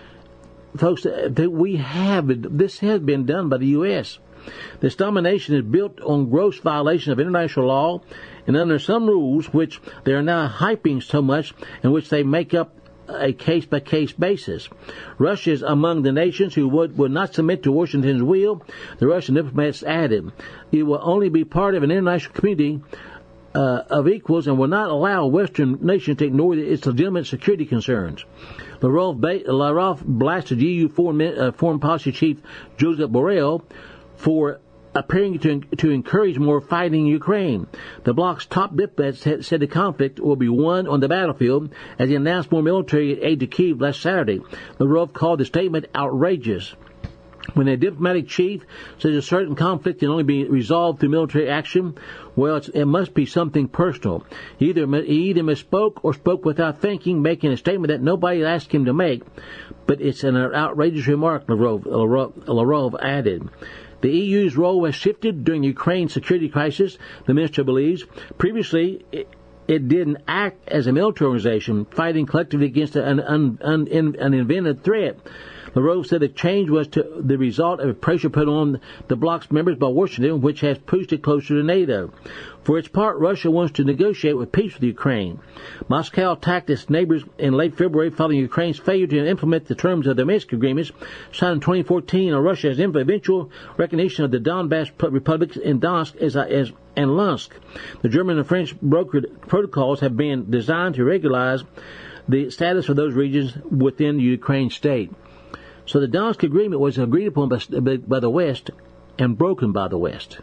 Folks, that we have, this has been done by the U S. This domination is built on gross violation of international law and under some rules which they are now hyping so much and which they make up a case-by-case basis. Russia is among the nations who would, would not submit to Washington's will, the Russian diplomats added. It will only be part of an international community uh, of equals and will not allow a Western nation to ignore its legitimate security concerns. Lavrov, Lavrov blasted E U foreign, uh, foreign policy chief Joseph Borrell for appearing to, to encourage more fighting in Ukraine. The bloc's top diplomats said, said the conflict will be won on the battlefield as he announced more military aid to Kyiv last Saturday. Lavrov called the statement outrageous. When a diplomatic chief says a certain conflict can only be resolved through military action, well, it's, it must be something personal. He either, he either misspoke or spoke without thinking, making a statement that nobody asked him to make. But it's an outrageous remark, Lavrov, Lavrov, Lavrov added. The E U's role has shifted during the Ukraine security crisis, the minister believes. Previously, it, it didn't act as a military organization, fighting collectively against an, un, un, an invented threat. Lavrov said the change was to the result of pressure put on the bloc's members by Washington, which has pushed it closer to NATO. For its part, Russia wants to negotiate with peace with Ukraine. Moscow attacked its neighbors in late February following Ukraine's failure to implement the terms of the Minsk agreements signed in twenty fourteen on Russia's eventual recognition of the Donbass republics in Donetsk as, as, and Luhansk. The German and French brokered protocols have been designed to regularize the status of those regions within the Ukraine state. So the Donetsk agreement was agreed upon by, by the West and broken by the West.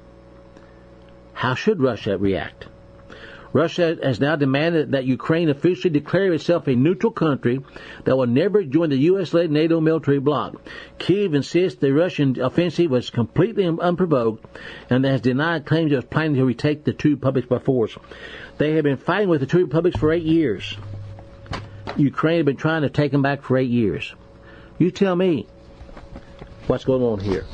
How should Russia react? Russia has now demanded that Ukraine officially declare itself a neutral country that will never join the U S-led NATO military bloc. Kyiv insists the Russian offensive was completely unprovoked and has denied claims it was planning to retake the two republics by force. They have been fighting with the two republics for eight years. Ukraine has been trying to take them back for eight years. You tell me what's going on here.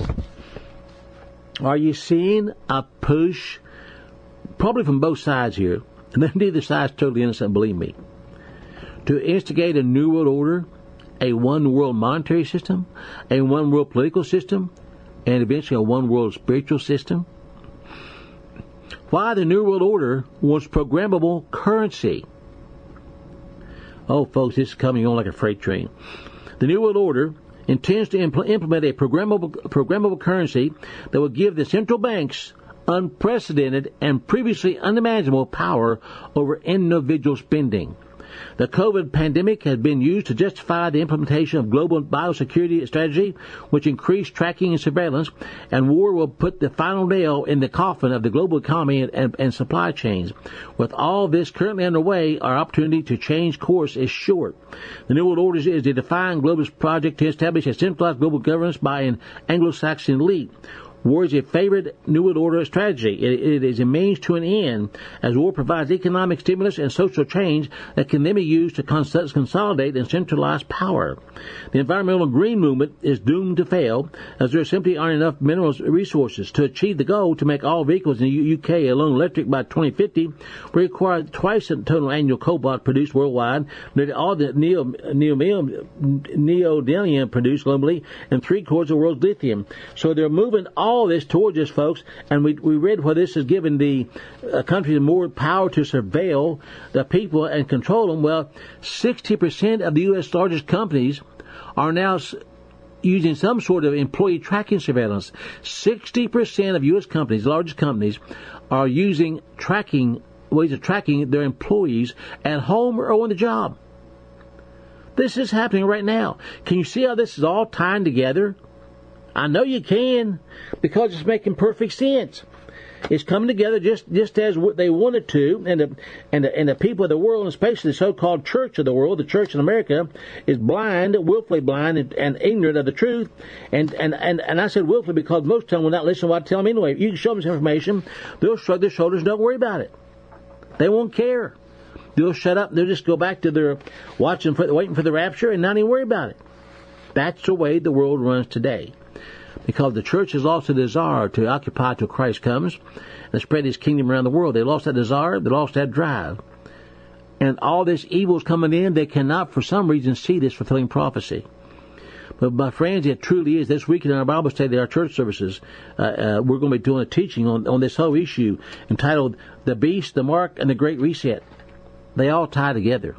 Are you seeing a push, probably from both sides here, and neither side's totally innocent, believe me, to instigate a new world order, a one world monetary system, a one world political system, and eventually a one world spiritual system? Why the new world order wants programmable currency? Oh, folks, this is coming on like a freight train. The New World Order intends to impl- implement a programmable, programmable currency that will give the central banks unprecedented and previously unimaginable power over individual spending. The COVID pandemic has been used to justify the implementation of global biosecurity strategy, which increased tracking and surveillance, and war will put the final nail in the coffin of the global economy and, and, and supply chains. With all this currently underway, our opportunity to change course is short. The New World Order is a defined globalist project to establish a centralized global governance by an Anglo-Saxon elite. War is a favorite New World Order strategy. It, it is a means to an end, as war provides economic stimulus and social change that can then be used to cons- consolidate and centralize power. The environmental green movement is doomed to fail, as there simply aren't enough mineral resources to achieve the goal to make all vehicles in the U K alone electric by twenty fifty. We require twice the total annual cobalt produced worldwide, nearly all the neo, neo, neodymium produced globally, and three quarters of the world's lithium. So they're moving all this towards us, folks, and we we read where this has given the uh, countries more power to surveil the people and control them. Well, sixty percent of the U S largest companies are now s- using some sort of employee tracking surveillance. sixty percent of U S companies, largest companies, are using tracking ways of tracking their employees at home or on the job. This is happening right now. Can you see how this is all tying together? I know you can, because it's making perfect sense. It's coming together just, just as they wanted to, and the, and the, and the people of the world, and especially the so-called church of the world, the church in America, is blind, willfully blind, and, and ignorant of the truth. And, and, and, and I said willfully because most of them will not listen to what I tell them anyway. If you can show them this information, they'll shrug their shoulders and don't worry about it. They won't care. They'll shut up and they'll just go back to their watching, for, waiting for the rapture and not even worry about it. That's the way the world runs today. Because the church has lost the desire to occupy till Christ comes and spread his kingdom around the world. They lost that desire. They lost that drive. And all this evil is coming in. They cannot, for some reason, see this fulfilling prophecy. But, my friends, it truly is. This weekend in our Bible study, our church services, uh, uh, we're going to be doing a teaching on, on this whole issue entitled The Beast, the Mark, and the Great Reset. They all tie together.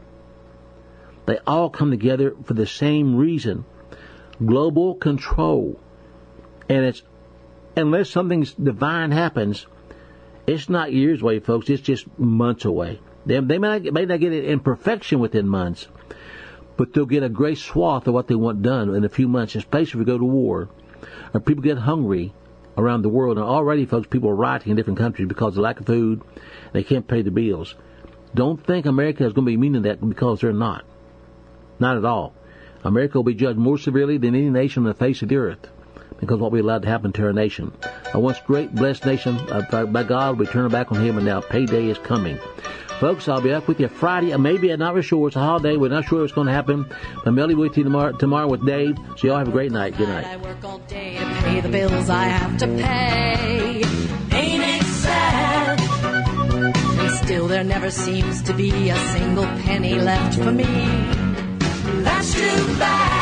They all come together for the same reason. Global control. And it's, unless something divine happens, it's not years away, folks. It's just months away. They, they may, not, may not get it in perfection within months, but they'll get a great swath of what they want done in a few months, especially if we go to war, or people get hungry around the world. And already, folks, people are rioting in different countries because of lack of food. They can't pay the bills. Don't think America is going to be immune to that, because they're not. Not at all. America will be judged more severely than any nation on the face of the earth, because of what we allowed to happen to our nation. A once great, blessed nation, uh, by God, we turn our back on him, and now payday is coming. Folks, I'll be up with you Friday. Maybe I'm not sure. It's a holiday. We're not sure what's going to happen. But I'll be with you tomorrow, tomorrow with Dave. So y'all have a great night. Good night. I work all day to pay the bills I have to pay. Ain't it sad? And still there never seems to be a single penny left for me. That's too bad.